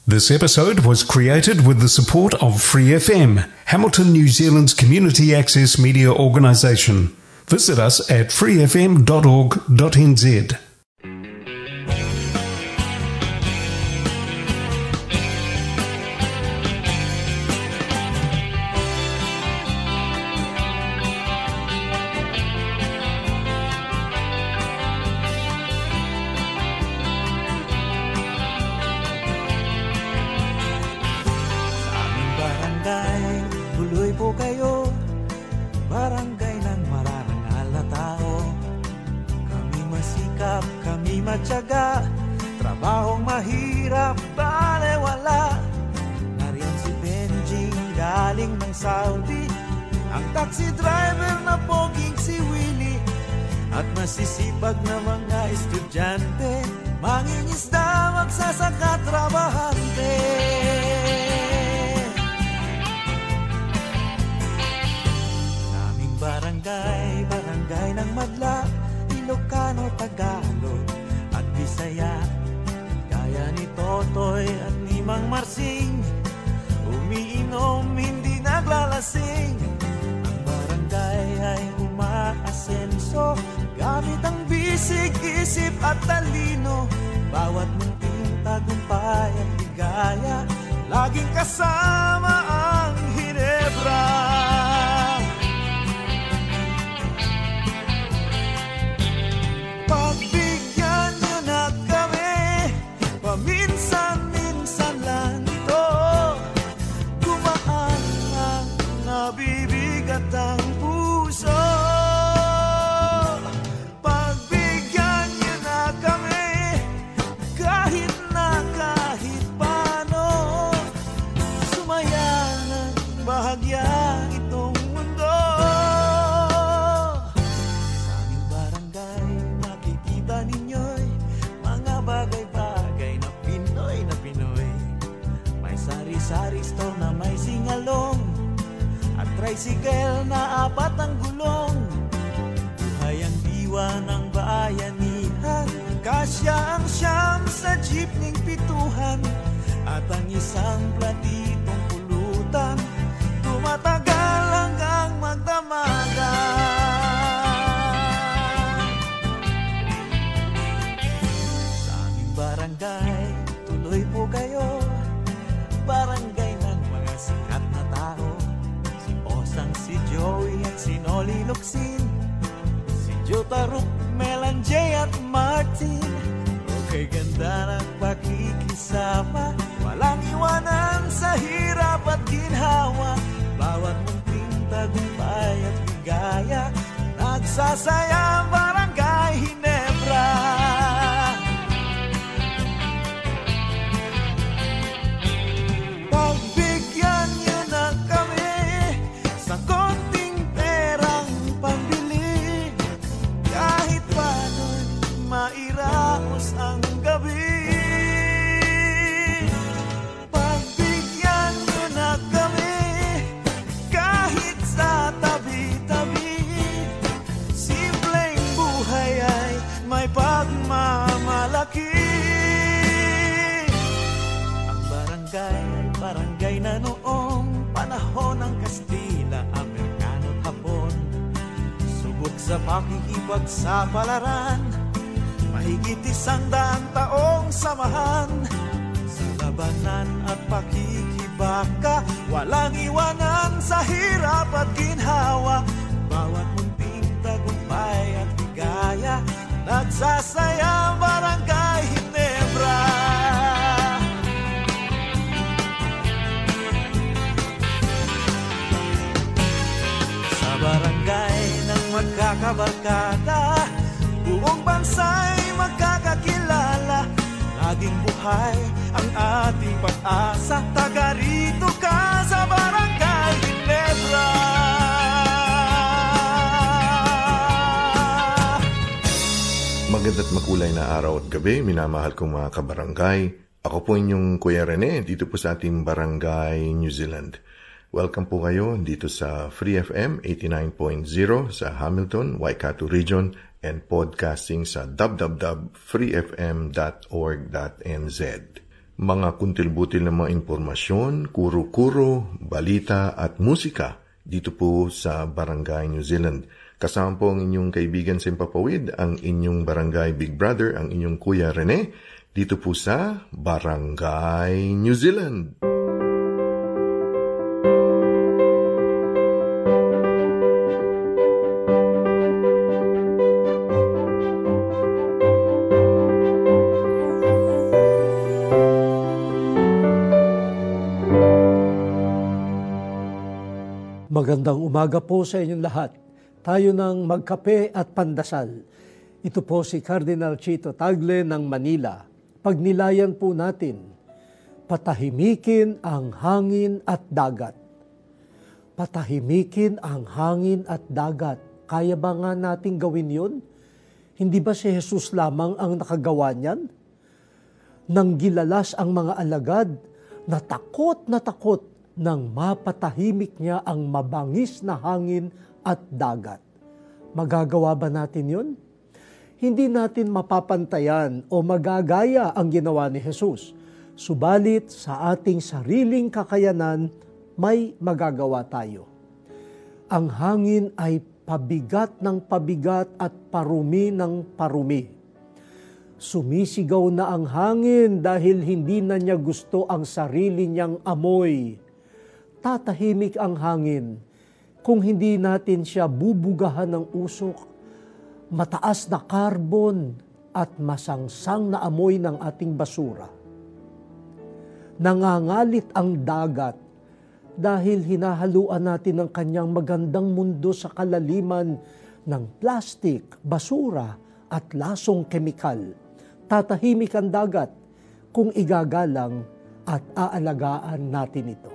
This episode was created with the support of Free FM, Hamilton, New Zealand's community access media organisation. Visit us at freefm.org.nz. Trabahong mahirap, balewala. Nariyan si Benjing galing ng Saudi, ang taxi driver na poging si Willie, at masisipag na mga estudyante, mangingisda, magsasaka, trabahante. Naming barangay, barangay ng Madla, Ilocano, Tagalog at Bisaya. Gaya ni Totoy at ni Mang Marsing, umiinom, hindi naglalasing. Ang barangay ay umaasenso gamit ang bisig, isip at talino. Bawat munting tagumpay at ligaya, laging kasama ang Ginebra. Pagbigyan nyo na kami, paminsan-minsan lang ito. Gumaan ang nabibigat ang puso. Pagbigyan nyo na kami, kahit paano. Sumaya ng bahagya itong mundo. Sa aming barangay, makikita ninyo'y mga bagay-bagay na Pinoy. May sari-sari store na may singalong, at tricycle na 4 ang gulong. Buhay ang diwa ng bayanihan, kasya ang siyam sa jeepning 7, at ang isang platitong pulutan, tumatagal hanggang magdamagan. Sa aming barangay, tuloy po kayo, barangay ng mga sikat na tao. Si Osang, si Joey at si Noli Locsin, si Jotaruk, Melanjay at Martin. Okay, ganda ng pakikisama, walang iwanan sa hirap at ginhawa. Bawat munting tagumpay at ligaya, nagsasaya ang barangay Ginebra. Pagbigyan nyo na kami sa konting perang pambili, kahit paano'y mairaos ang gabi. Pagbigyan nyo na kami, kahit sa tabi-tabi, simpleng buhay ay may pagmamalaki. Ang barangay ay barangay na noong panahon ng Kastila, Amerikano at Hapon. Subok sa pakikipagsapalaran, mahigit 100 taong samahan. Sa labanan at pakikibaka, walang iwanan sa hirap at ginhawa. Bawat munting tagumpay at ligaya, nagsasaya ang barangay Ginebra. Sa barangay ng magkakabarkada, buong bansa'y magkakakilala. Laging buhay ang ating pag-asa, taga rito ka sa barangay Ginebra. Maganda't makulay na araw at gabi, minamahal kong mga kabarangay. Ako po inyong Kuya Rene, dito po sa ating Barangay New Zealand. Welcome po kayo dito sa Free FM 89.0 sa Hamilton, Waikato Region, and podcasting sa www.freefm.org.nz. mga kuntil-butil na mga impormasyon, kuro-kuro, balita at musika dito po sa Barangay New Zealand. Kasama po ang inyong kaibigan sa Himpapawid, ang inyong Barangay Big Brother, ang inyong Kuya Rene, dito po sa Barangay New Zealand. Magandang umaga po sa inyong lahat. Tayo nang magkape at pandasal. Ito po si Cardinal Chito Tagle ng Manila. Pagnilayan po natin, patahimikin ang hangin at dagat. Patahimikin ang hangin at dagat. Kaya ba nga nating gawin yun? Hindi ba si Jesus lamang ang nakagawa niyan? Nang gilalas ang mga alagad, natakot nang mapatahimik niya ang mabangis na hangin at dagat. Magagawa ba natin yun? Hindi natin mapapantayan o magagaya ang ginawa ni Jesus. Subalit sa ating sariling kakayanan, may magagawa tayo. Ang hangin ay pabigat ng pabigat at parumi ng parumi. Sumisigaw na ang hangin dahil hindi na niya gusto ang sarili niyang amoy. Tatahimik ang hangin kung hindi natin siya bubugahan ng usok, mataas na karbon at masangsang na amoy ng ating basura. Nangangalit ang dagat dahil hinahaluan natin ang kanyang magandang mundo sa kalaliman ng plastik, basura at lasong kemikal. Tatahimik ang dagat kung igagalang at aalagaan natin ito.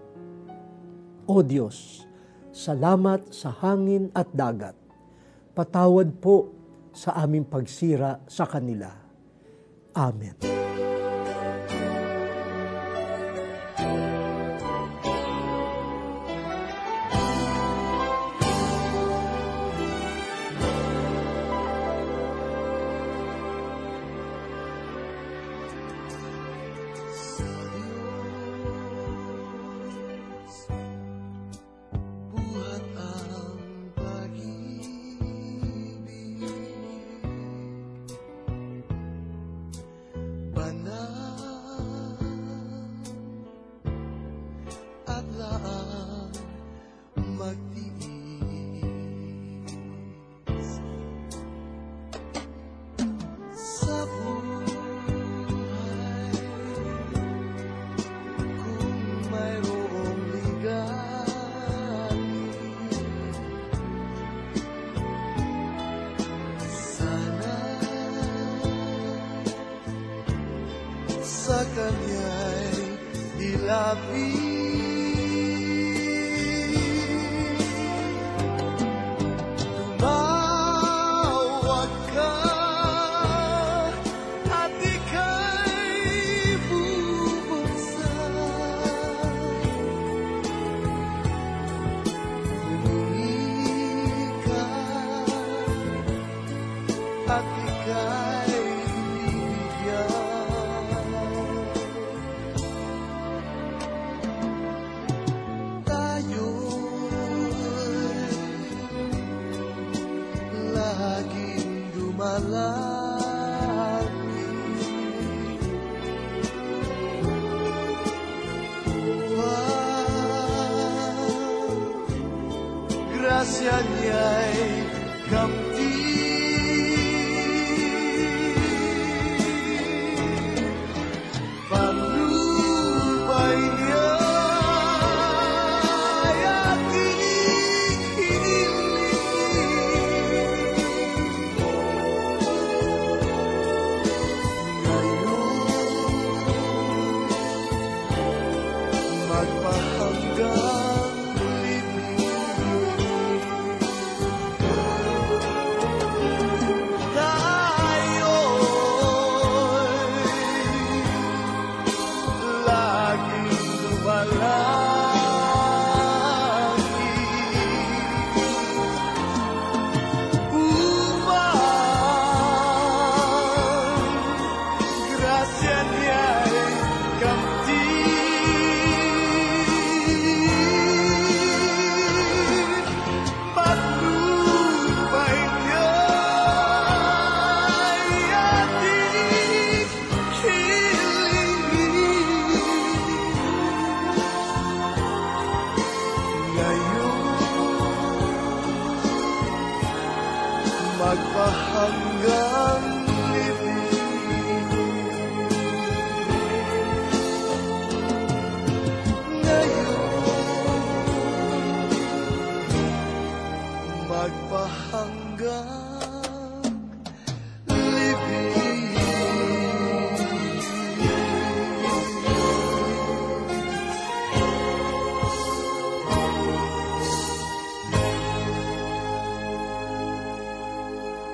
O Diyos, salamat sa hangin at dagat. Patawad po sa aming pagsira sa kanila. Amen. Sa kanya'y ilapit. Tumawag ka at ika'y bubuksan. Humingi ka at ika'y bibigyan. Grasya niya'y kamti. Panubay niya'y ating hiniling. Ngayon magpahanggang grasya niya'y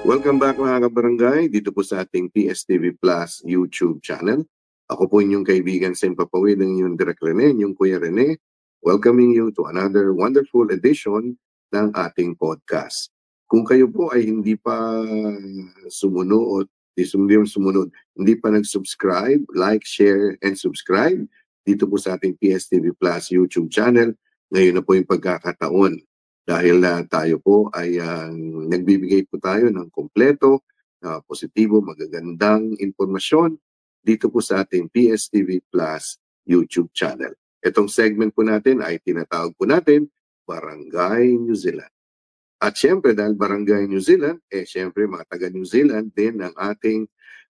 Welcome back mga kabarangay, dito po sa ating PSTV Plus YouTube channel. Ako po inyong kaibigan Sen Papawid, ng inyong Direk Rene, inyong Kuya Rene, welcoming you to another wonderful edition ng ating podcast. Kung kayo po ay hindi pa sumunod, hindi pa nag-subscribe, like, share, and subscribe dito po sa ating PSTV Plus YouTube channel, ngayon na po yung pagkakataon. Dahil tayo po ay nagbibigay po tayo ng kompleto, positibo, magagandang impormasyon dito po sa ating PSTV Plus YouTube channel. Itong segment po natin ay tinatawag po natin Barangay New Zealand. At syempre dahil Barangay New Zealand, syempre mga taga New Zealand din ang ating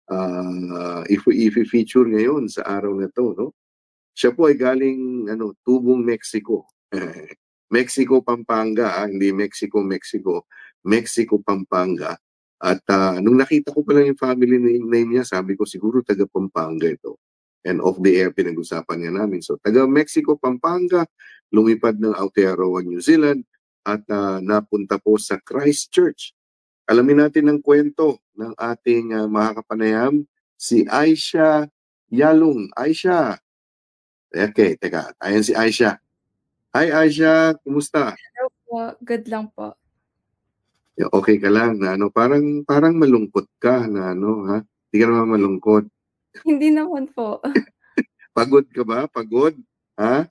i-feature ngayon sa araw na to, no? Siya po ay galing Tubong, Mexico. Mexico, Pampanga, hindi Mexico, Mexico, Pampanga. At nung nakita ko pa lang yung family name niya, sabi ko siguro taga Pampanga ito. And off the air pinag-usapan niya namin. So taga Mexico, Pampanga, lumipad ng Aotearoa, New Zealand at napunta po sa Christchurch. Alamin natin ang kwento ng ating makakapanayam, si Aisha Yalung. Aisha. Okay, teka. Ayan si Aisha. Hi Aisha, kumusta? Hello po, good lang po. Okay ka lang na parang malungkot ka na ha? Hindi ka naman malungkot. Hindi naman po. Pagod ka ba? Pagod? Ha?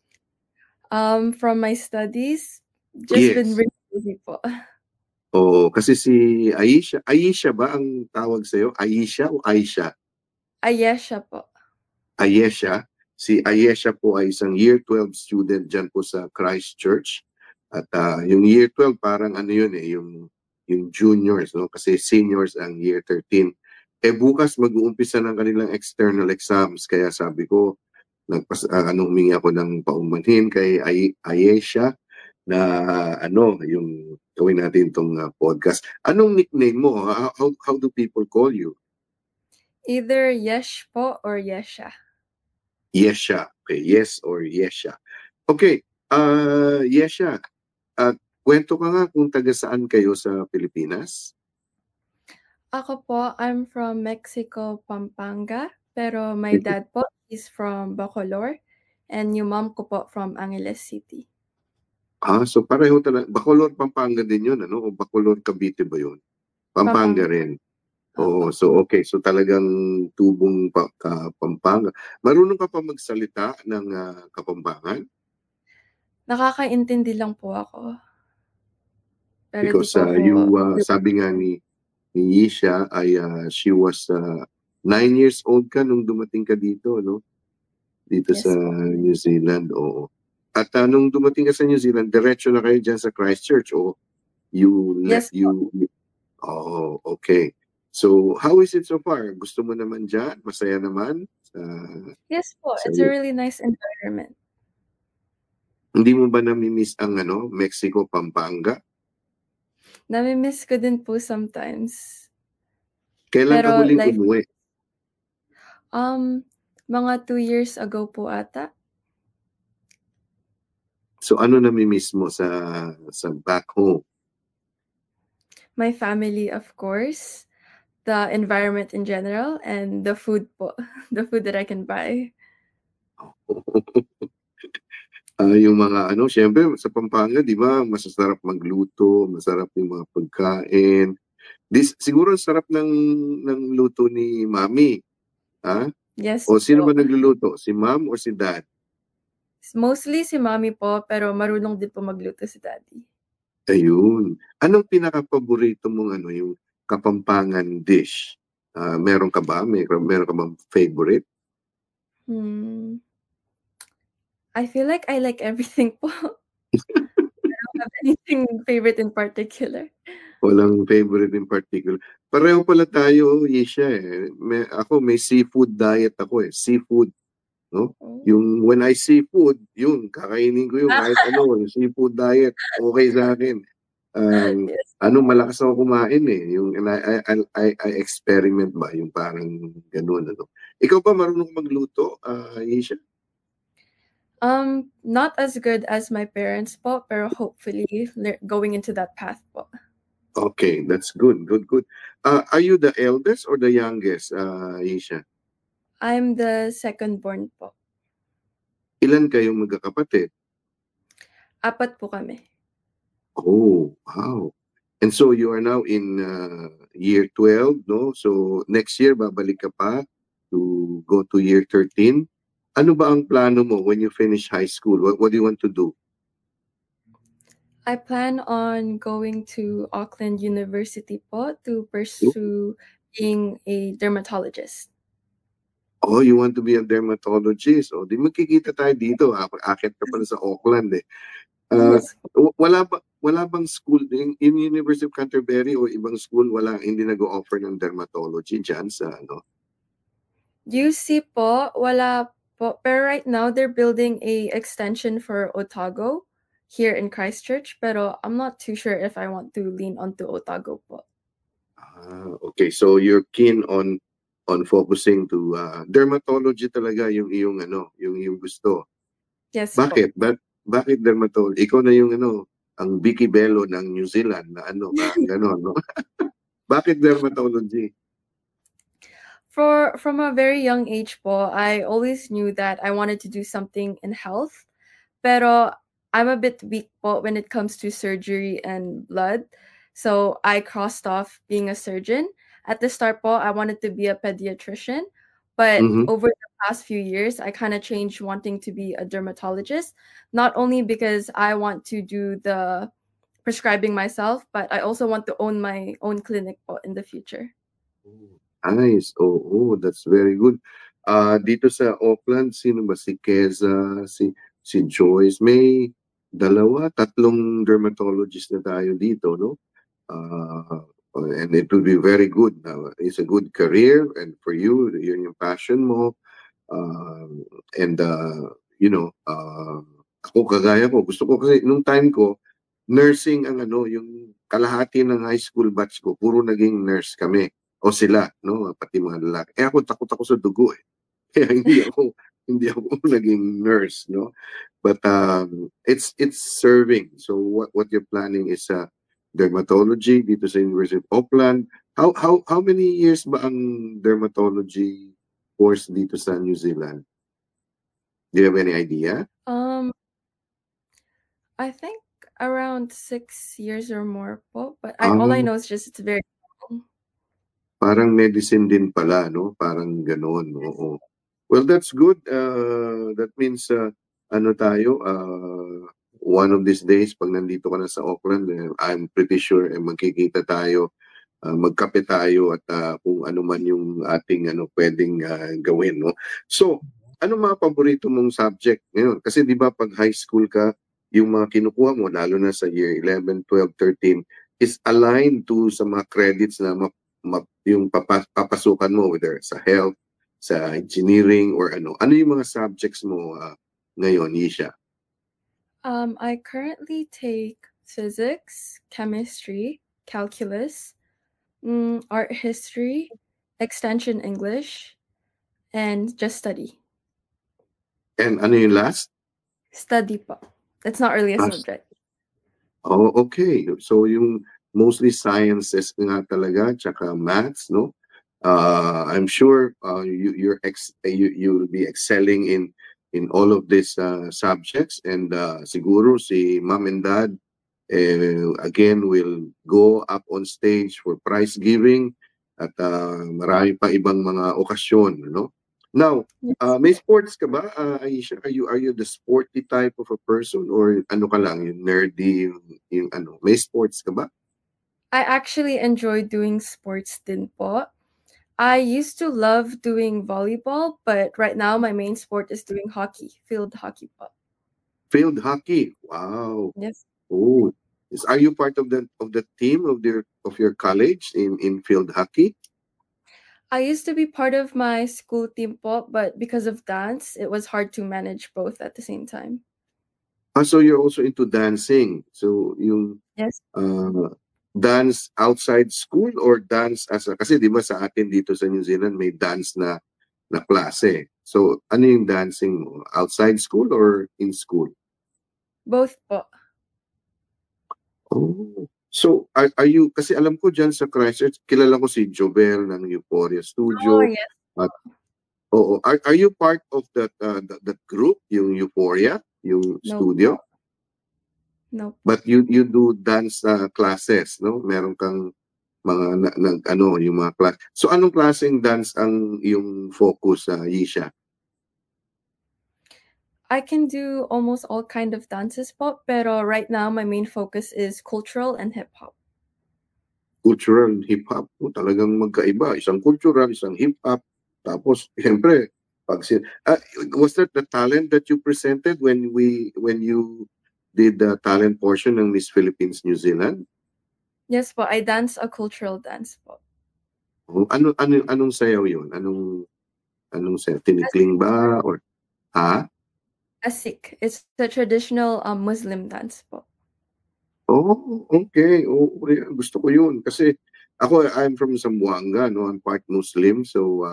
From my studies, just Yes. been really busy po. Oo, kasi si Aisha ba ang tawag sa'yo? Aisha o Aisha? Ayesha po. Ayesha. Si Ayesha po ay isang Year 12 student dyan po sa Christchurch. At yung Year 12 parang yun yung juniors, no? Kasi seniors ang Year 13. Bukas mag-uumpisa ng kanilang external exams. Kaya sabi ko, humingi ako ng paumanhin kay Ayesha na yung gawin natin itong podcast. Anong nickname mo? How do people call you? Either Yesh po or Yesha. Yesha. Okay, yes or Yesha. Okay, Yesha, kwento ka nga kung taga saan kayo sa Pilipinas? Ako po, I'm from Mexico, Pampanga. Pero my dad po is from Bacolor. And yung mom ko po from Angeles City. So pareho talaga. Bacolor, Pampanga din yun, ano? O Bacolor, Cavite ba yun? Pampanga rin. Oo, so okay. So talagang Tubong Pampanga. Marunong ka pa magsalita ng Kapampangan? Nakakaintindi lang po ako. Pero Because di po ako... sabi nga ni Yesha ay she was 9 years old ka nung dumating ka dito, no? Dito Yes sa po. New Zealand, oo. At nung dumating ka sa New Zealand, diretso na kayo dyan sa Christchurch, o Yes po. Oh, okay. So, how is it so far? Gusto mo naman dyan? Masaya naman? Yes po, it's a really nice environment. Hindi mo ba nami-miss ang Mexico, Pampanga? Nami-miss ko din po sometimes. Kailan ka huling umuwi? Mga 2 years ago po ata. So ano nami-miss mo sa back home? My family, of course. The environment in general and the food po. The food that I can buy. Yung mga syempre sa Pampanga, di ba, masasarap magluto, masarap yung mga pagkain. Siguro sarap ng luto ni Mami. Ha? Yes O sino po. ba nagluluto? Si Mom or si Dad? Mostly si Mami po, pero marunong din po magluto si Daddy. Ayun. Anong pinaka-paborito mong yung Kapampangan dish? Meron ka ba? Meron ka bang favorite? I feel like I like everything po. I don't have anything favorite in particular. Walang favorite in particular. Pareho pala tayo, Yesha. Ako may seafood diet ako . Seafood. No? Yung when I see food, yun, kakainin ko yung kahit yung seafood diet, okay sa akin. Yes. Malakas ako kumain yung I experiment ba yung parang ganoon Ikaw ba marunong magluto, Yesha? Not as good as my parents po, pero hopefully going into that path po. Okay, that's good, good, good. Are you the eldest or the youngest, Isha? I'm the second born po. Ilan kayong magkakapatid? 4 po kami. Oh, wow. And so you are now in year 12, no? So next year babalik ka pa to go to year 13. Ano ba ang plano mo when you finish high school? What do you want to do? I plan on going to Auckland University po to pursue being a dermatologist. Oh, you want to be a dermatologist. Oh, di magkikita tayo dito. Akit ka pala sa Auckland eh. Yes. Wala bang school din in University of Canterbury o ibang school hindi nag-o-offer ng dermatology diyan sa ano? UC po, wala po. Pero right now, they're building a extension for Otago here in Christchurch. Pero I'm not too sure if I want to lean onto Otago po. Okay. So you're keen on focusing to dermatology talaga yung iyong yung gusto. Yes po. Bakit dermatology? Ikaw na yung ang Vicky Bello ng New Zealand na parang gano'n, no? Bakit dermatology? From a very young age po, I always knew that I wanted to do something in health. Pero I'm a bit weak po when it comes to surgery and blood. So I crossed off being a surgeon. At the start po, I wanted to be a pediatrician. But Mhm. over the past few years, I kind of changed wanting to be a dermatologist. Not only because I want to do the prescribing myself, but I also want to own my own clinic po in the future. Nice. Oo, that's very good. Dito sa Auckland, sino ba? Si Keza, si Joyce. May dalawa, tatlong dermatologist na tayo dito, no? And it will be very good. It's a good career and for you, yun yung passion mo. And, ako kagaya ko, gusto ko kasi nung time ko, nursing ang yung kalahati ng high school batch ko, puro naging nurse kami. O sila, no? Pati mga lalaki. Eh ako, takot ako sa dugo eh. Kaya hindi ako naging nurse, no? But it's serving. So what you're planning is dermatology dito sa University of Auckland. How many years ba ang dermatology course dito sa New Zealand? Do you have any idea? I think around 6 years or more po. But Ah, all I know is just it's very long. parang medicine din pala, no? Parang gano'n, oo. Well, that's good. That means one of these days pag nandito ka na sa Auckland, I'm pretty sure magkikita tayo, magkape tayo at kung ano man yung ating pwedeng gawin, no? So, ano mga paborito mong subject ngayon? Kasi 'di ba pag high school ka, yung mga kinukuha mo lalo na sa year 11, 12, 13 is aligned to sa mga credits na yung papasukan mo whether sa health, sa engineering or ano yung mga subjects mo ngayon, Isha? I currently take physics, chemistry, calculus, art history, extension English, and just study. And ano yung last? Study po. It's not really a Ah, subject. oh, okay. So yung mostly sciences nga talaga, tsaka maths, no? I'm sure you'll be excelling in all of these subjects and siguro si mom and dad again will go up on stage for prize giving at marami pa ibang mga okasyon, no? Now, Yes. may sports ka ba, Aisha? Are you the sporty type of a person or ano ka lang, yung nerdy, yung ano, may sports ka ba? I actually enjoy doing sports din po. I used to love doing volleyball, but right now my main sport is doing hockey, field hockey po. Field hockey. Wow. Yes. Oh, are you part of the team of your college in field hockey? I used to be part of my school team po, but because of dance, it was hard to manage both at the same time. So you're also into dancing. So yung Yes. dance outside school or dance kasi 'di ba sa atin dito sa New Zealand may dance na klase. So ano yung dancing mo? Outside school or in school? Both po. Oh. So, are you, kasi alam ko dyan sa Christchurch, kilala ko si Jobel ng Euphoria Oh, Studio. yes. At, oo, are you part of that group, yung Euphoria, yung No studio? po. No po. But you do dance classes, no? Meron kang mga ano, yung mga class. So, anong klaseng dance ang yung focus sa Yisha? I can do almost all kind of dances po, pero right now my main focus is cultural and hip-hop. Cultural, hip-hop, talagang magkaiba. Isang cultural, isang hip-hop. Tapos, siyempre, was that the talent that you presented when you did the talent portion ng Miss Philippines New Zealand? Yes po, I dance a cultural dance po. Anong sayaw yun? Anong sayaw? Tinikling ba? Or, ha? Asik. It's the traditional Muslim dance po. Oh, okay. Oh, gusto ko yun. Kasi I'm from Zamboanga, no? I'm part Muslim. So,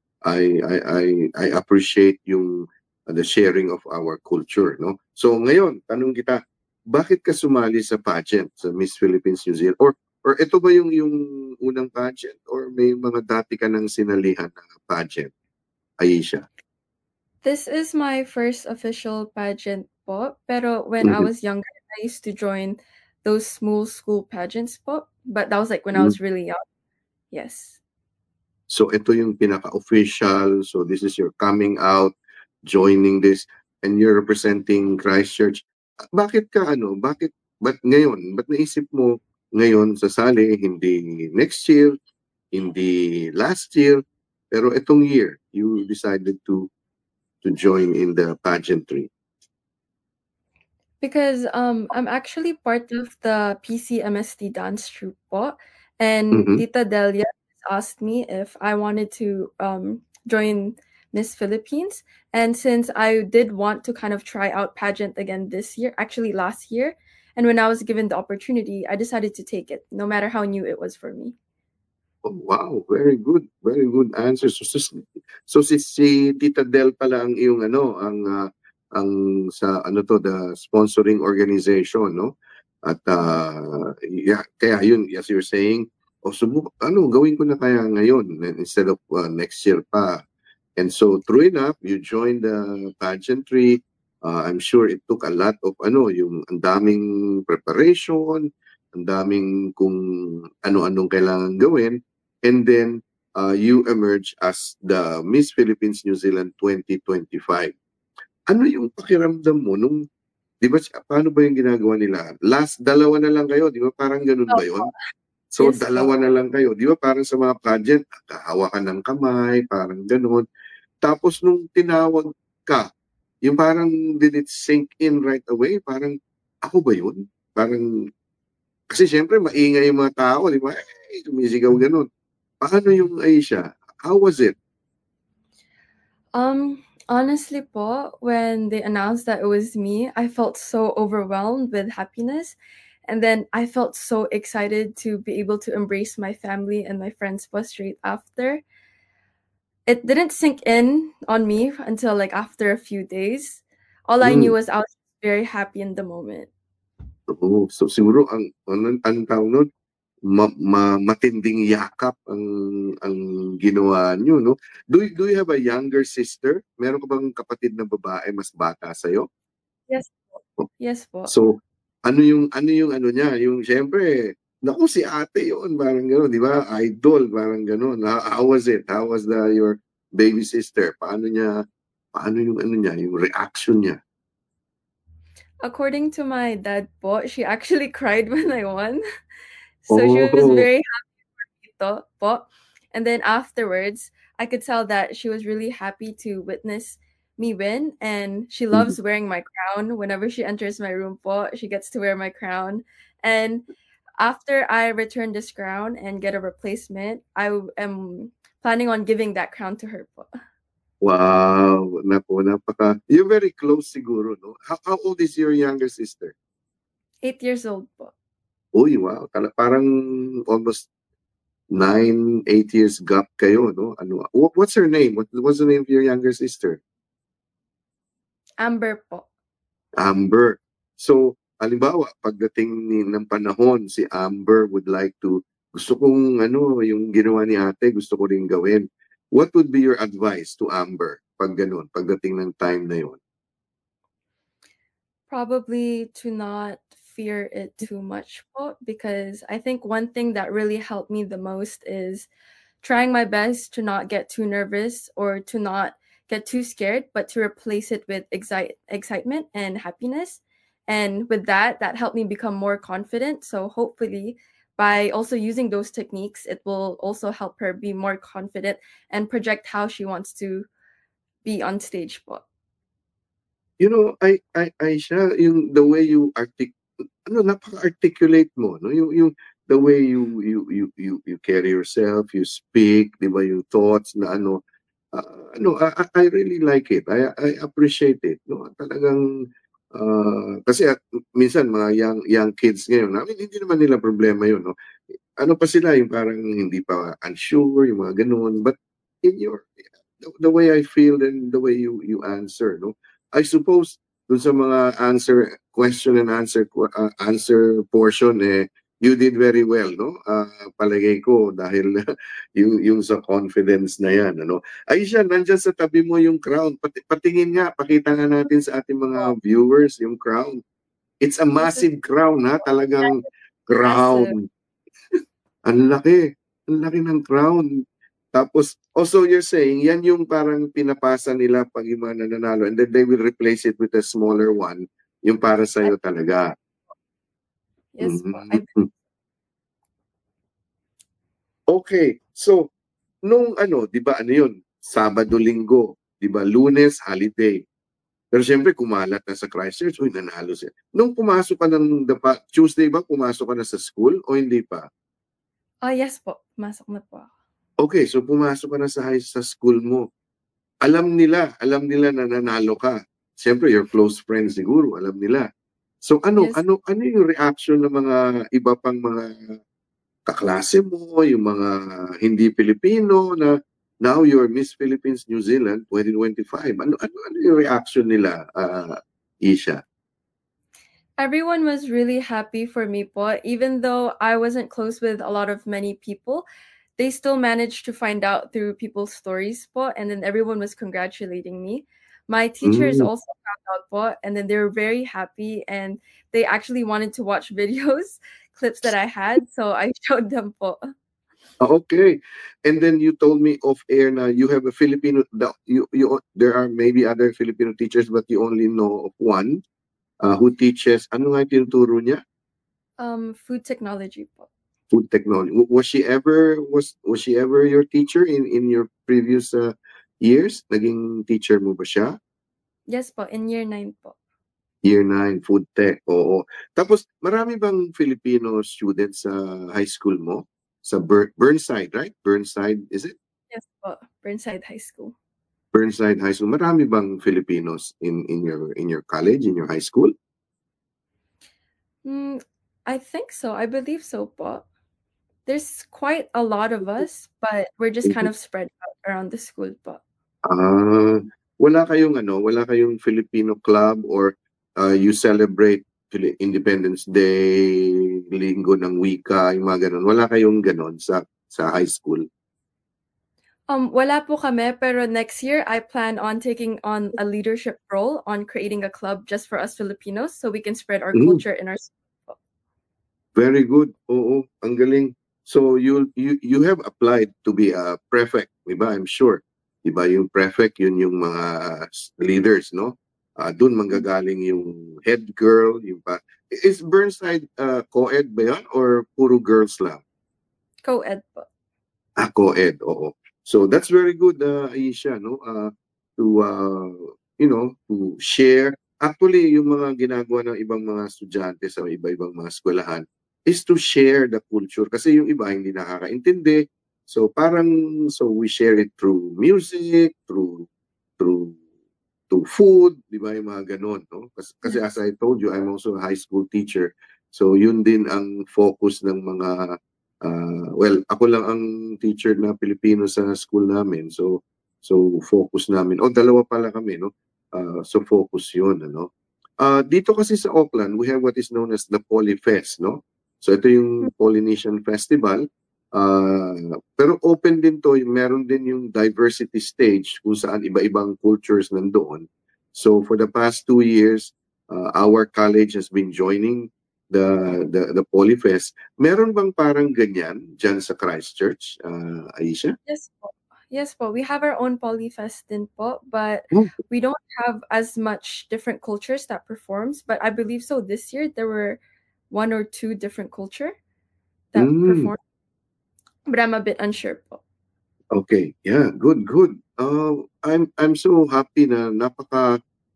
I appreciate yung the sharing of our culture, no? So, ngayon, tanong kita, bakit ka sumali sa pageant sa Miss Philippines New Zealand? Or ito ba yung unang pageant? Or may mga dati ka nang sinalihan na pageant, Aisha? This is my first official pageant po, pero when I was younger, I used to join those small school pageants po, but that was like when I was really young. Yes. So ito yung pinaka-official. So this is your coming out, joining this, and you're representing Christchurch. Bakit ka ba't ngayon? Ba't naisip mo ngayon sasali, hindi next year, hindi last year, pero itong year, you decided to join in the pageantry? Because I'm actually part of the PCMST dance troupe po, and Tita Delia asked me if I wanted to join Miss Philippines. And since I did want to kind of try out pageant again this year, actually last year, and when I was given the opportunity, I decided to take it, no matter how new it was for me. Oh, wow, very good answer. So si Tita Del pala ang iyong ang sa the sponsoring organization, no? At yeah, kaya yun, as you're saying, gawin ko na kaya ngayon instead of next year pa. And so true enough, you joined the pageantry. I'm sure it took a lot of yung ang daming preparation, ang daming kung ano-anong kailangan gawin. And then you emerge as the Miss Philippines New Zealand 2025. Ano yung pakiramdam mo nung, di ba, paano ba yung ginagawa nila? Last, dalawa na lang kayo, di ba? Parang ganun ba yun? So, Yes, dalawa na lang kayo. Di ba parang sa mga pageant, hawakan ng kamay, parang ganun. Tapos nung tinawag ka, yung parang did it sink in right away? Parang, ako ba yun? Parang, kasi syempre maingay yung mga tao, di ba? Sumisigaw ganun. Paano yung Aisha? How was it? Honestly po, when they announced that it was me, I felt so overwhelmed with happiness. And then I felt so excited to be able to embrace my family and my friends po straight after. It didn't sink in on me until like after a few days. All I knew was I was very happy in the moment. Oo. So siguro ang tawag nun, matinding yakap ang ginawa nyo, no? Do you have a younger sister? Meron ka bang kapatid na babae mas bata sa'yo? Yes po. Yes po. So, ano yung niya? Yung syempre, naku, si ate yun, parang gano'n, di ba? Idol, parang gano'n. How was it? How was your baby sister? Paano yung niya, yung reaction niya? According to my dad po, she actually cried when I won. So she was very happy for me po. And then afterwards, I could tell that she was really happy to witness me win, and she loves wearing my crown. Whenever she enters my room po, she gets to wear my crown. And after I return this crown and get a replacement, I am planning on giving that crown to her po. Wow, you're very close siguro, no? How old is your younger sister? 8 years old po. Uy, wow. Parang almost 9, 8 years gap kayo, no? What's her name? What's the name of your younger sister? Amber po. Amber. So, halimbawa, ng panahon, si Amber would like to, gusto kong yung ginawa ni ate, gusto ko rin gawin. What would be your advice to Amber pag ganun, pagdating ng time na yun? Probably to not fear it too much po, because I think one thing that really helped me the most is trying my best to not get too nervous or to not get too scared, but to replace it with excitement and happiness. And with that helped me become more confident. So hopefully, by also using those techniques, it will also help her be more confident and project how she wants to be on stage po. Aisha, yung the way you napaka-articulate mo, no? Yung the way you carry yourself, you speak, di ba, yung thoughts na I really like it. I appreciate it, no? Talagang kasi minsan mga young kids ngayon, hindi naman nila problema yun, no? Ano pa sila, yung parang hindi pa unsure, yung mga ganun. But in the way I feel and the way you answer, no? I suppose dun sa mga question and answer portion, you did very well, no? Palagay ko dahil yung sa confidence na yan, ano? Aisha, nandyan sa tabi mo yung crown. Patingin nga, pakita nga natin sa ating mga viewers yung crown. It's a massive crown, ha? Talagang crown. Ang laki. Ang laki ng crown. Tapos, also you're saying, yan yung parang pinapasa nila pag yung mga nananalo, and then they will replace it with a smaller one, yung para sa'yo talaga. Yes po. Okay. So, nung di ba yun? Sabado, Linggo. Di ba? Lunes, holiday. Pero siyempre, kumalat na sa Christchurch, uy, nanalo siya. Nung pumasok ka Tuesday ba, pumasok ka na sa school o hindi pa? Yes po. Pumasok na po ako. Okay, so pumasok ka na sa school mo. Alam nila na nanalo ka. Siyempre, your close friends siguro, alam nila. So Yes. ano yung reaction ng mga iba pang mga kaklase mo, yung mga hindi Pilipino na now you're Miss Philippines New Zealand 2025. Ano yung reaction nila, Isha? Everyone was really happy for me po. Even though I wasn't close with a lot of many people, they still managed to find out through people's stories po, and then everyone was congratulating me. My teachers also found out po, and then they were very happy, and they actually wanted to watch videos, clips that I had, so I showed them po. Okay. And then you told me off air na you have a Filipino, there are maybe other Filipino teachers, but you only know of one who teaches, ano nga tinuturo niya? Food technology po. Food technology. Was she ever your teacher in your previous years? Naging teacher mo ba siya? Yes po, in year 9 po. Year 9, food tech. Oo. Tapos, marami bang Filipino students sa high school mo? Sa Burnside, right? Burnside, is it? Yes po, Burnside High School. Burnside High School. Marami bang Filipinos in your college, in your high school? I think so. I believe so po. There's quite a lot of us, but we're just kind of spread out around the school po. Wala kayong Filipino club or you celebrate Independence Day, Linggo ng Wika, yung mga ganun. Wala kayong ganun sa high school? Wala po kami, pero next year I plan on taking on a leadership role on creating a club just for us Filipinos so we can spread our culture in our school. Very good. Oo, ang galing. So you have applied to be a prefect, di ba? I'm sure. Di ba yung prefect, yun yung mga leaders, no? Doon manggagaling yung head girl, yung pa. Is Burnside co-ed ba yan or puro girls lang? Co-ed po. Co-ed, oo. So that's very good, Aisha, no? To share. Actually, yung mga ginagawa ng ibang mga estudyante sa iba-ibang mga eskwelahan is to share the culture. Kasi yung iba hindi nakakaintindi. So we share it through music, through food, di ba, yung mga ganun, no? Kasi as I told you, I'm also a high school teacher. So yun din ang focus ng mga ako lang ang teacher na Pilipino sa school namin. So focus namin. Dalawa pala kami, no? So focus yun, ano? Dito kasi sa Auckland, we have what is known as the Polyfest, no? So ito yung Polynesian Festival. Pero open din to, meron din yung diversity stage kung saan iba-ibang cultures nandoon. So for the past 2 years, our college has been joining the Polyfest. Meron bang parang ganyan dyan sa Christchurch, Aisha? Yes po. Yes po. We have our own Polyfest din po, but Oh. we don't have as much different cultures that performs. But I believe so this year there were 1 or 2 different culture that performed. But I'm a bit unsure po. Okay, yeah, good. I'm so happy na napaka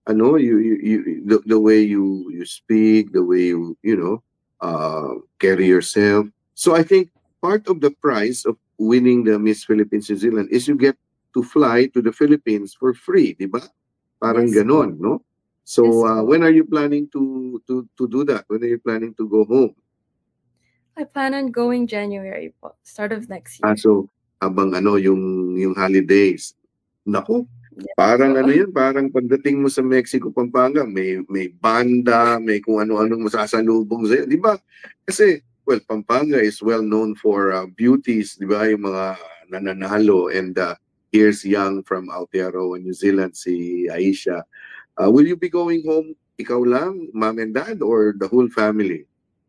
the way you speak, the way you carry yourself. So I think part of the prize of winning the Miss Philippines New Zealand is you get to fly to the Philippines for free, di ba? Parang Yes, ganon, no? So Yes, po. when are you planning to do that? When are you planning to go home? I plan on going January po, start of next year. So habang yung holidays. Naku, Yes parang po. yan, parang pagdating mo sa Mexico, Pampanga, may banda, may kung ano-anong masasalubong sa'yo, di ba? Kasi, well, Pampanga is well known for beauties, di ba? Yung mga nananalo, and here's young from Aotearoa, New Zealand, si Aisha. Will you be going home, ikaw lang, mom and dad, or the whole family?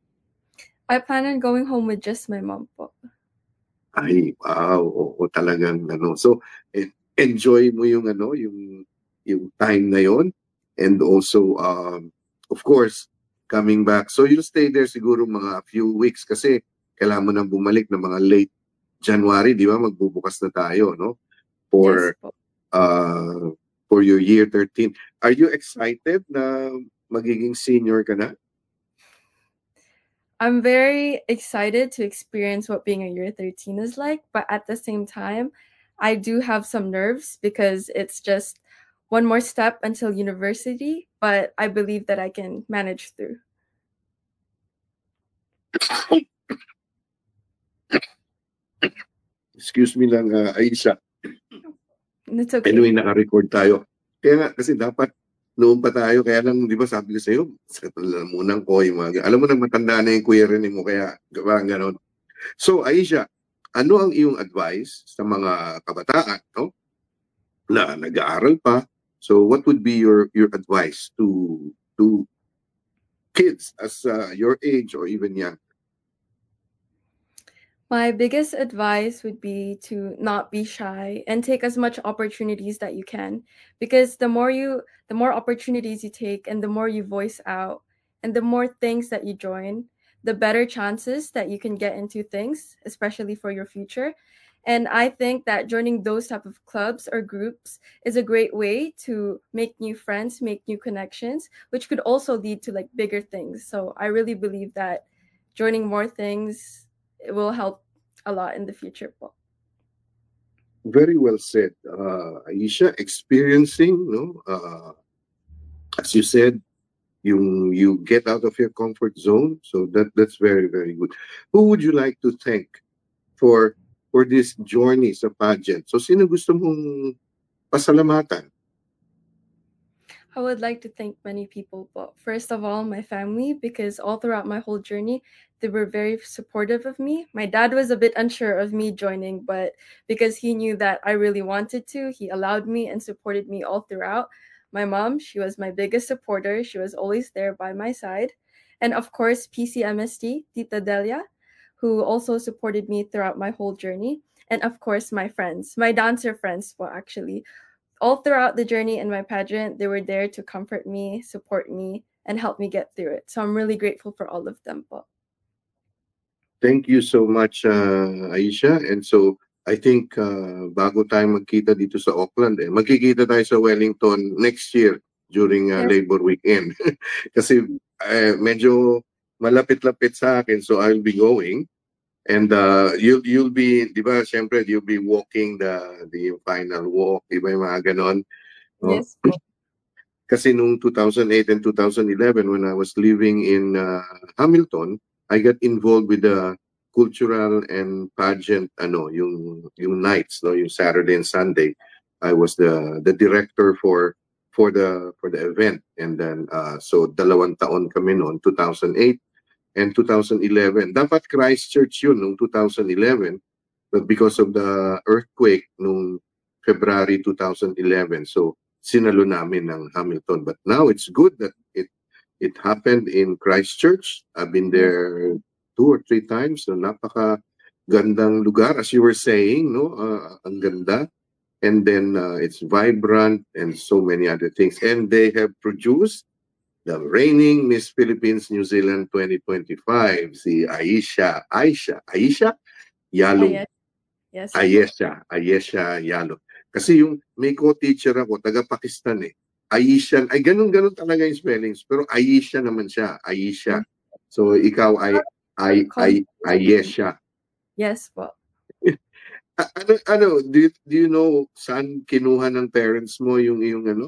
I plan on going home with just my mom po. Ay, wow, oo, talagang So, enjoy mo yung yung time na yon, and also of course coming back. So you'll stay there siguro mga few weeks kasi kailangan mo nang bumalik na mga late January, di ba? Magbubukas na tayo, no? Yes po. For your year 13. Are you excited na magiging senior ka na? I'm very excited to experience what being a year 13 is like, but at the same time, I do have some nerves because it's just one more step until university, but I believe that I can manage through. Excuse me lang, Aisha. It's okay. Anyway, naka-record tayo. Kaya nga, kasi dapat noon pa tayo, kaya lang, di ba sabi ko sa'yo, munang ko, yung mga, alam mo na matanda na yung kuya rin mo, kaya parang ganon. So, Aisha, ano ang iyong advice sa mga kabataan, no? Na nag-aaral pa? So, what would be your advice to kids as your age or even young? My biggest advice would be to not be shy and take as much opportunities that you can, because the more opportunities you take and the more you voice out and the more things that you join, the better chances that you can get into things, especially for your future. And I think that joining those type of clubs or groups is a great way to make new friends, make new connections, which could also lead to like bigger things. So I really believe that joining more things, it will help a lot in the future po. Very well said, Aisha. Experiencing, no? As you said, you get out of your comfort zone. So that's very, very good. Who would you like to thank for this journey sa pageant? So sino gusto mong pasalamatan? I would like to thank many people, but first of all, my family, because all throughout my whole journey, they were very supportive of me. My dad was a bit unsure of me joining, but because he knew that I really wanted to, he allowed me and supported me all throughout. My mom, she was my biggest supporter. She was always there by my side. And of course, PCMST, Tita Delia, who also supported me throughout my whole journey. And of course, my friends, my dancer friends, well, actually, all throughout the journey in my pageant, they were there to comfort me, support me, and help me get through it. So I'm really grateful for all of them po. Thank you so much, Aisha. And so, I think bago tayo magkita dito sa Auckland, magkikita tayo sa Wellington next year during Labor Weekend. Kasi medyo malapit-lapit sa akin, so I'll be going. And you'll be, di ba, syempre, you'll be walking the final walk, di ba, yung mga ganon. No? Yes po. Kasi nung 2008 and 2011, when I was living in Hamilton, I got involved with the cultural and pageant, yung nights, no, yung Saturday and Sunday. I was the director for for the event. And then so 2 taon kami noon, 2008 and 2011. Dapat Christchurch yun noong 2011, but because of the earthquake noong February 2011, so sinalo namin ng Hamilton. But now it's good that it happened in Christchurch. I've been there 2 or 3 times. So napaka gandang lugar, as you were saying, no? Ang ganda. And then it's vibrant and so many other things. And they have produced the reigning Miss Philippines New Zealand 2025, si Aisha Yalo. Yes. Ayesha Yalo. Kasi yung may co-teacher ako, taga-Pakistan eh. Aisha, ay ganun talaga yung spellings. Pero Aisha naman siya, Aisha. So ikaw ay Ayesha. Yes po. Do you know saan kinuha ng parents mo yung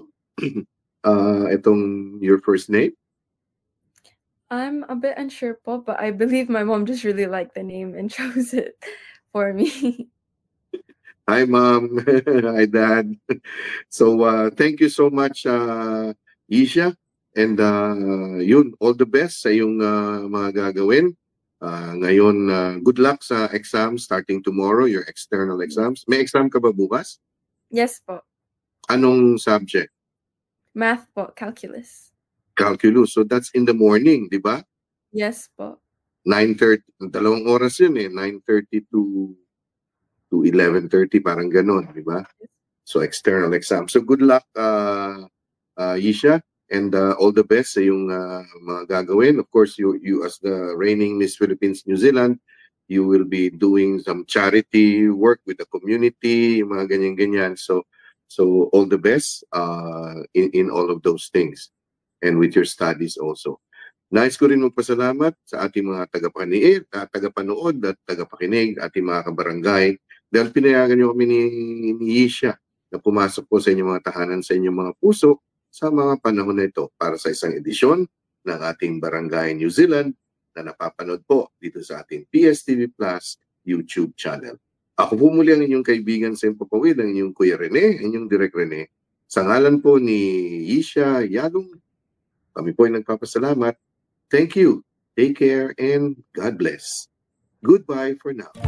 itong your first name? I'm a bit unsure po, but I believe my mom just really liked the name and chose it for me. Hi, Mom. Hi, Dad. So, thank you so much, Isha. And yun, all the best sa iyong mga gagawin. Ngayon, good luck sa exams starting tomorrow, your external exams. May exam ka ba bukas? Yes po. Anong subject? Math po, calculus. Calculus. So, that's in the morning, di ba? Yes po. 9:30. 2 oras yun eh. 9:30 to 11:30, parang ganon, di ba? So, external exam. So, good luck, Yisha, and all the best sa yung mga gagawin. Of course, you as the reigning Miss Philippines New Zealand, you will be doing some charity work with the community, yung mga ganyan-ganyan. So, all the best in all of those things and with your studies also. Nais ko rin magpasalamat sa ating mga tagapanood at tagapakinig, ating mga kabarangay, dahil pinayagan niyo kami ni Yisha na pumasok po sa inyong mga tahanan, sa inyong mga puso sa mga panahon na ito para sa isang edisyon ng ating Barangay New Zealand na napapanood po dito sa ating PSTV Plus YouTube channel. Ako po muli ang inyong kaibigan sa Impapawid, ang inyong Kuya Rene, inyong Direk Rene. Sa ngalan po ni Yisha Yalong, kami po ay nagpapasalamat. Thank you, take care, and God bless. Goodbye for now.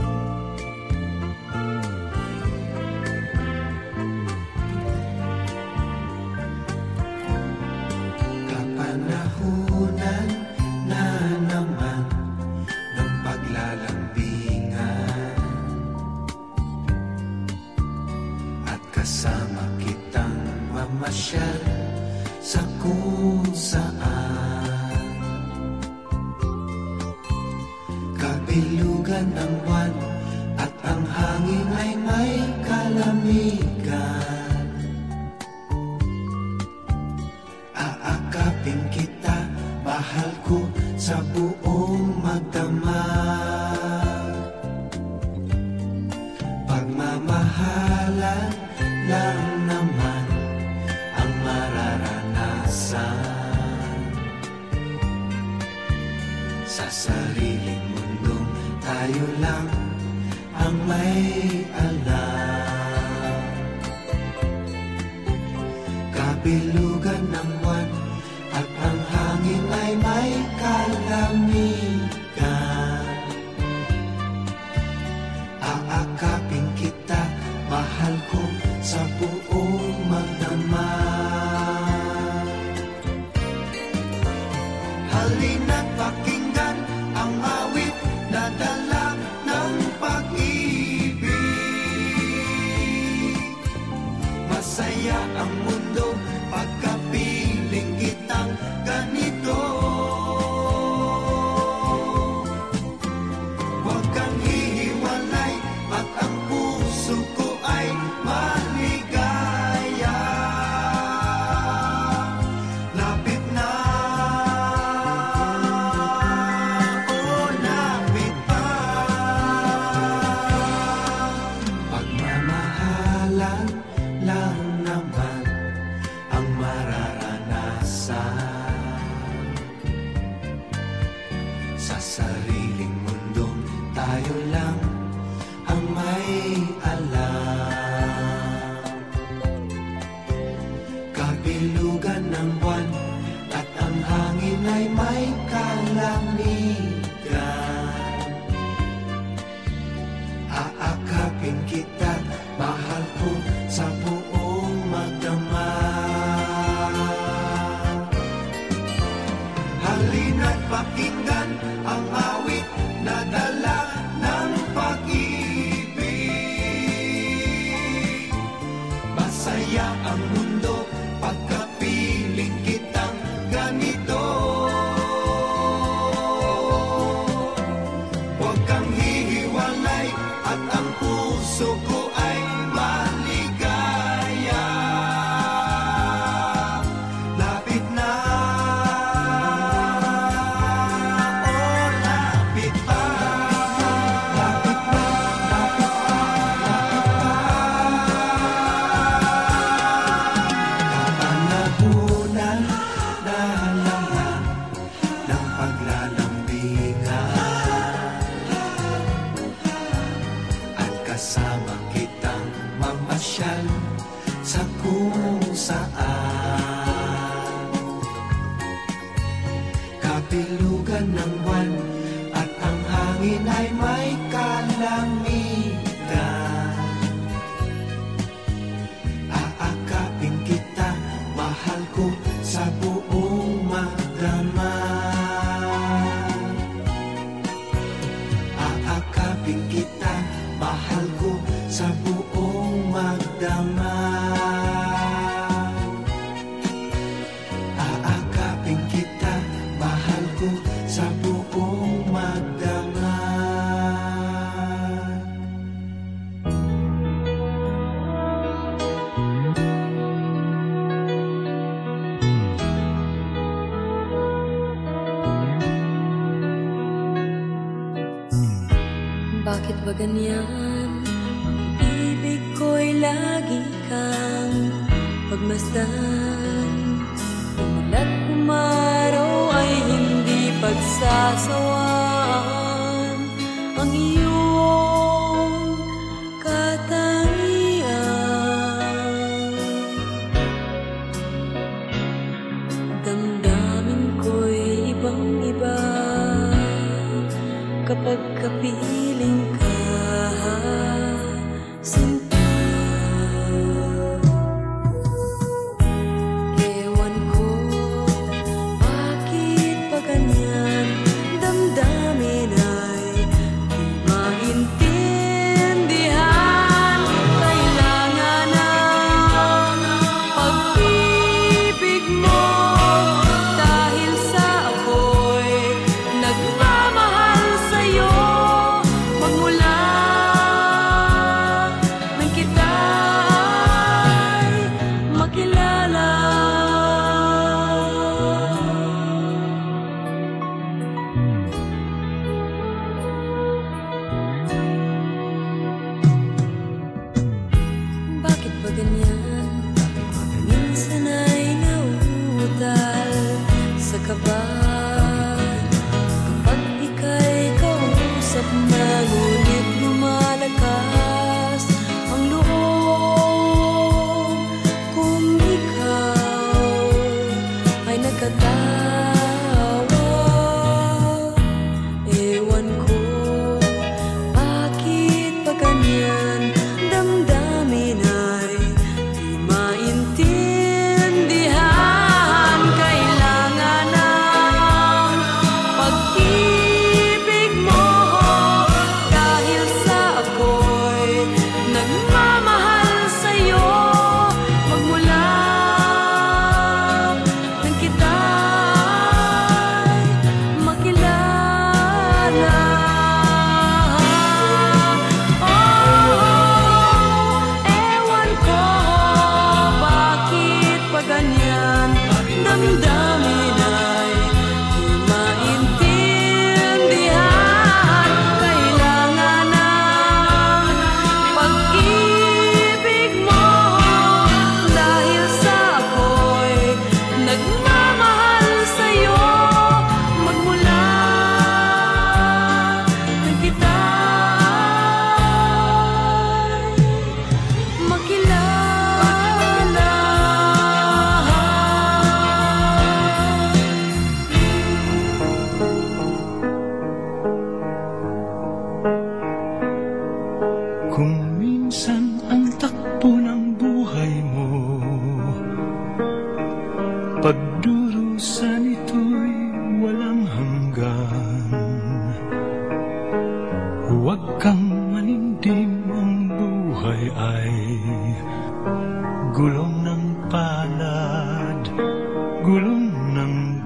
Kapanahunan na naman ng paglalambingan at kasama kitang mamasyal sa kung saan kabilugan ng buwan at ang hangin ay may kalamigan. Aakapin kita, mahal ko sa buong magdamag. Pagmamahalan lang naman ang mararanasan. Sa sariling mundong tayo lang ang may alam. Kabilugan ng buwan at ang hangin ay may kalamigan. Aakapin kita, mahal ko sa buong magdamag. Halina't pakinggan ang awit na dala ng pag-ibig. Masaya ang mundo pagkapiling kitang ganito. Huwag kang hihiwalay at ang puso ko ay maligaya. Lapit na, oh lapit pa. Pagmamahalan lang naman ang mararanasan. Sa sariling mundong tayo lang ang may alam. Kabilugan lalamigan. Aakapin kita, mahal ko sa buong magdama. Halina't pakinggan ang awit na dala ng pag-ibig. Masaya ang mundo pagkapiling kitang ganito. Huwag kang hihiwalay at ang puso ko ay maligaya. Lapit na, oh lapit pa. Lapit na, lapit pa, kapanahunan na laman ng paglalambingan, at kasama kitang mamasyal sa kung saan. Kapilugan ng buwan at ang hangin ay may kalamitan. Aakapin kita, mahal ko sa buong magdama. Aakapin kita, mahal ko sa buong magdama. Aakapin kita, mahal ko sa buong magdama. Bakit ba ganyan? Ang ibig ko'y lagi kang pagmasdan. Umulat umaraw ay hindi pagsasawaan. Ang iyong katangian, damdamin ko'y ibang-iba kapag kapiling ka, sinta. Ewan ko bakit pa ganyan, damdamin ay di maintindihan. Kailangan ng pag-ibig mo dahil sa ako'y nagmamahal sa'yo. Magmula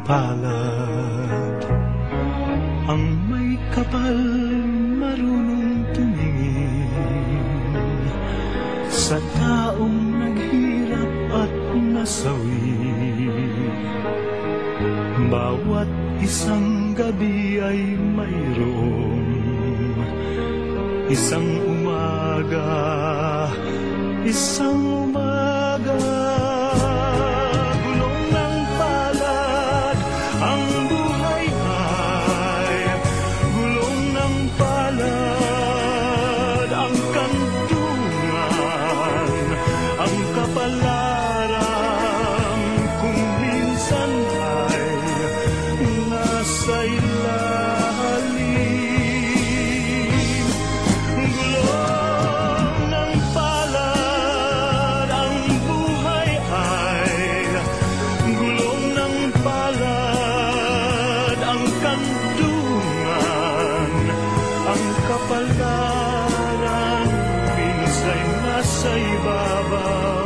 palad. Ang may kapal marunong tumingin sa taong naghirap at nasawi. Bawat isang gabi ay mayroon isang umaga, isang umaga. Gulong ng palad ang buhay ay gulong ng palad ang kantungan, ang kapalaran kung minsan ay nasa ilalim. Gulong ng palad ang buhay ay gulong ng palad ang kantungan, ang kapalaran minsan nasa ibabaw.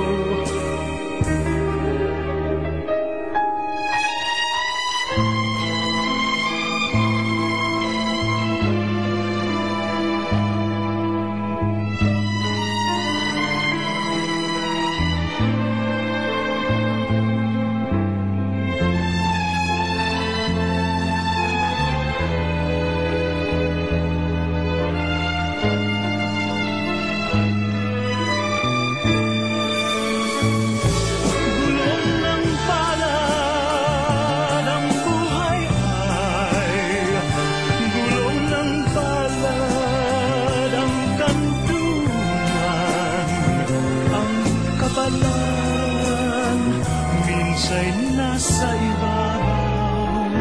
Nasa ibabaw.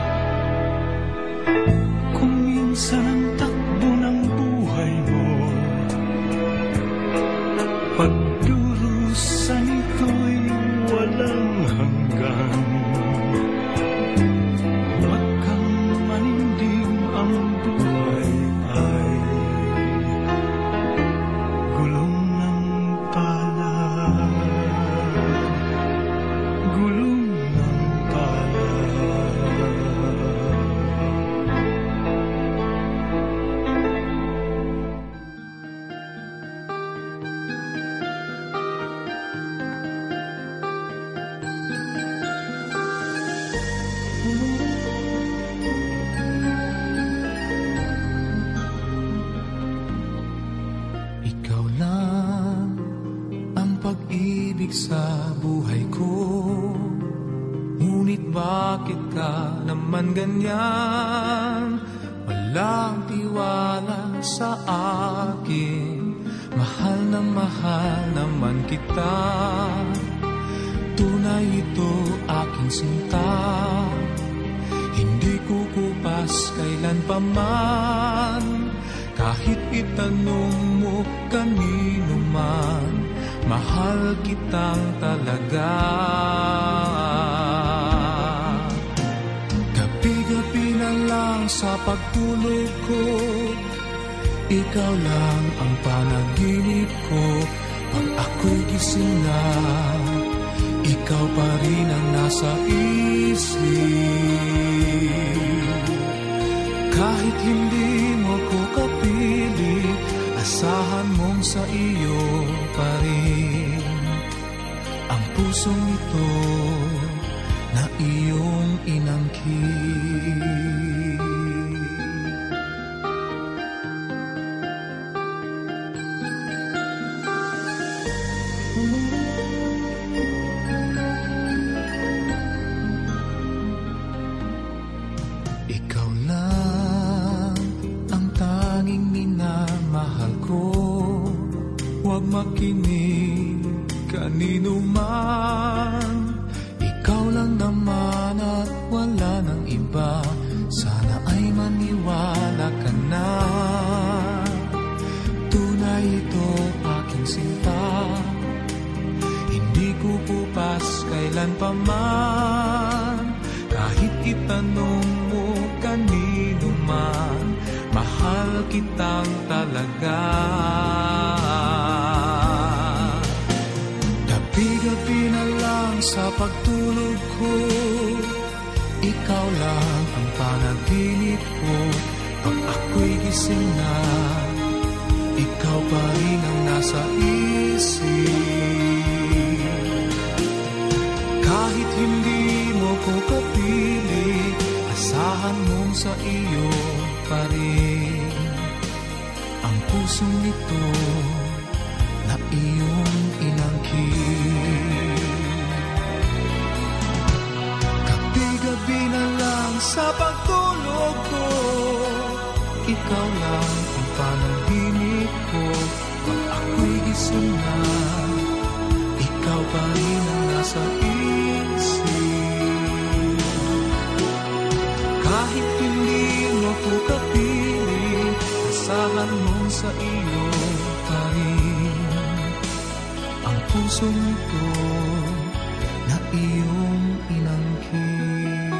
Kung minsan ang takbo ng buhay mo, pagdurusan ito'y walang hanggan. Huwag kang manindim, ang buhay ay gulong ng palad. Gulong sa buhay ko, ngunit bakit ka naman ganyan? Walang tiwala sa akin, mahal naman kita. Tunay ito aking sinta, hindi kukupas kailan pa man. Kahit itanong mo kanino man, mahal kitang talaga. Gabi-gabi na lang sa pagtulog ko, ikaw lang ang panaginip ko. Pag ako'y gising na, ikaw pa rin ang nasa isip. Kahit hindi mo ko kapilit, asahan mong sa iyo pa rin ang pusong ito na iyong inangkin. Ikaw lang ang tanging minamahal ko. Huwag makinig kanino man, ikaw lang naman at wala nang iba. Sana ay maniwala ka na, tunay ito aking sinta. Hindi kukupas kailan pa man, kahit itanong mo kanino man, mahal kitang talaga. Gabi-gabi na lang sa pagtulog ko, gising na, ikaw pa rin ang nasa isip. Kahit hindi mo ko kapili, asahan mong sa iyo pa rin ang pusong nito na iyong inangkin. Gabi-gabi na lang sa pagtulog ko, ikaw lang ang panaginip ko. Pag ako'y gising na, ikaw pa rin ang nasa isip. Kahit hindi mo ko kapiling, asahan mo sa iyo pa rin ang pusong ito na iyong inangkin.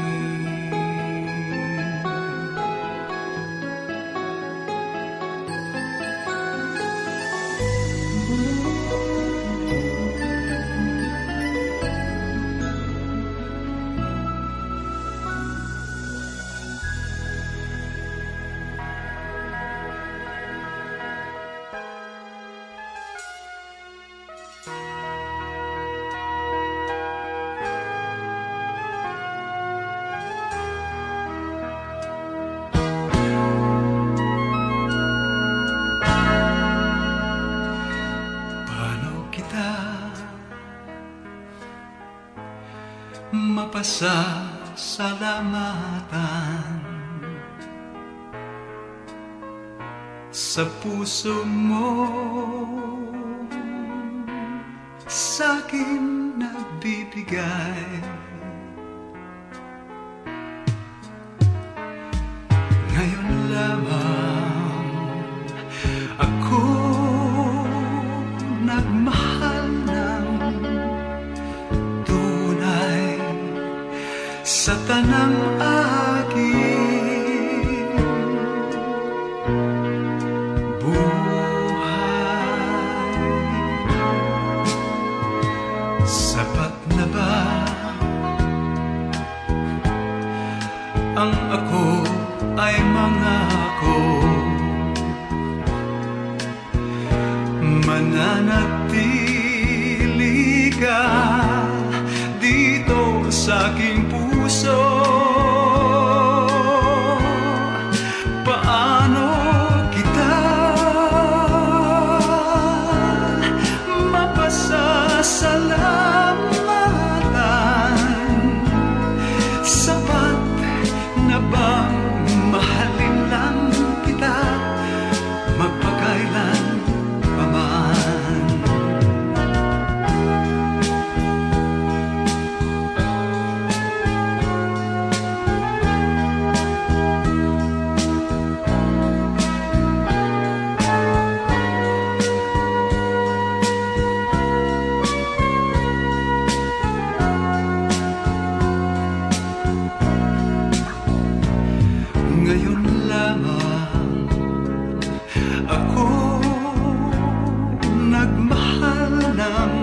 Mapasasalamatan sa puso mo, sa'kin nagbibigay. Ngayon lamang ako nagmahal ng tunay sa tanang aking buhay. Sapat na ba ang ako ay mangako? Mananatili ka dito sa aking puso. Paano kita mapasasalamatan? Sapat na bang mahalin lang kita magpakailan pa man? Ngayon lamang ako nagmahal ng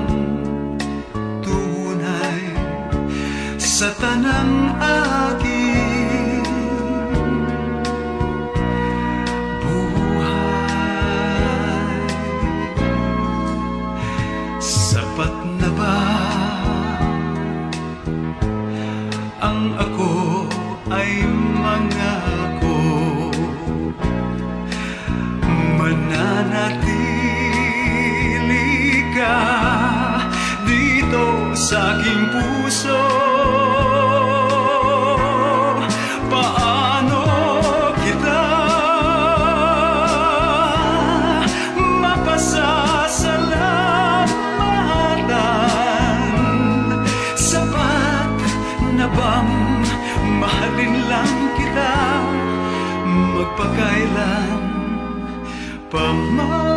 tunay sa tanang aking buhay. Sapat na ba ang ako ay mangako? Mananatili ka dito sa aking puso. Paano kita mapasasalamatan? Sapat na bang mahalin lang kita magpakailan pa man?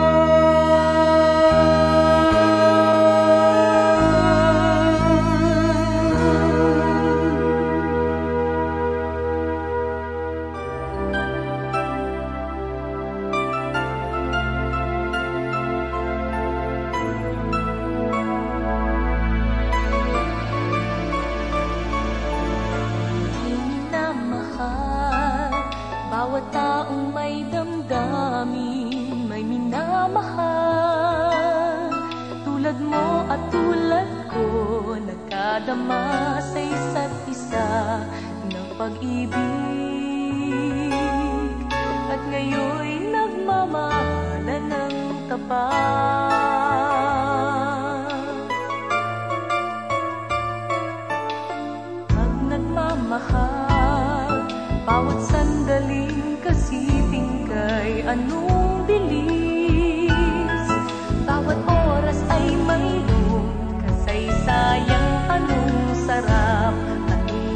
Bawat taong may damdamin damdamin may minamahal. Tulad mo at tulad ko, nagkadama sa isa't isa ng pag-ibig. At ngayon'y nagmamahalan ng tapat. Pag nagmamahal, bawat sandaling kasiting kay anong bilis. Bawat oras ay mayroong kasaysayang anong sarap, anong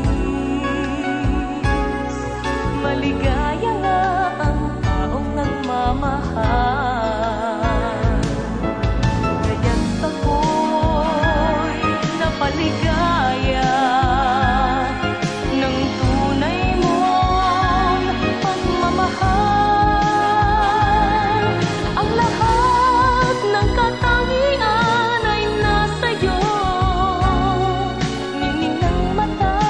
tamis. Maligaya nga ang taong nagmamahal. Kaya't ako'y napaligaya ng tunay mong pagmamahal. Ang lahat ng katangian ay nasa'yo. Ningning ng mata,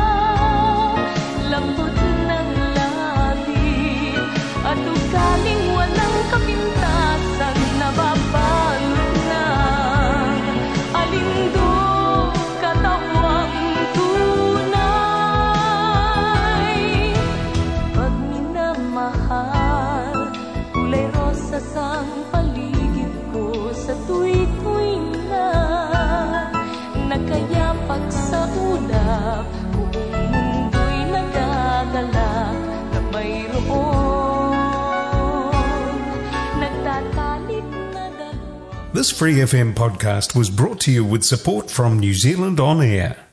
lambot ng labi, at ugaling walang kapintasan, nababalot ng alindog katawang tunay. Pag minamahal, kulay rosas ang paligid ko sa tuwi-tuwi na nakayapak sa ulap. Buong mundo'y nagagalak na mayroon nagtatalit na dalawa. This Free FM podcast was brought to you with support from New Zealand On Air.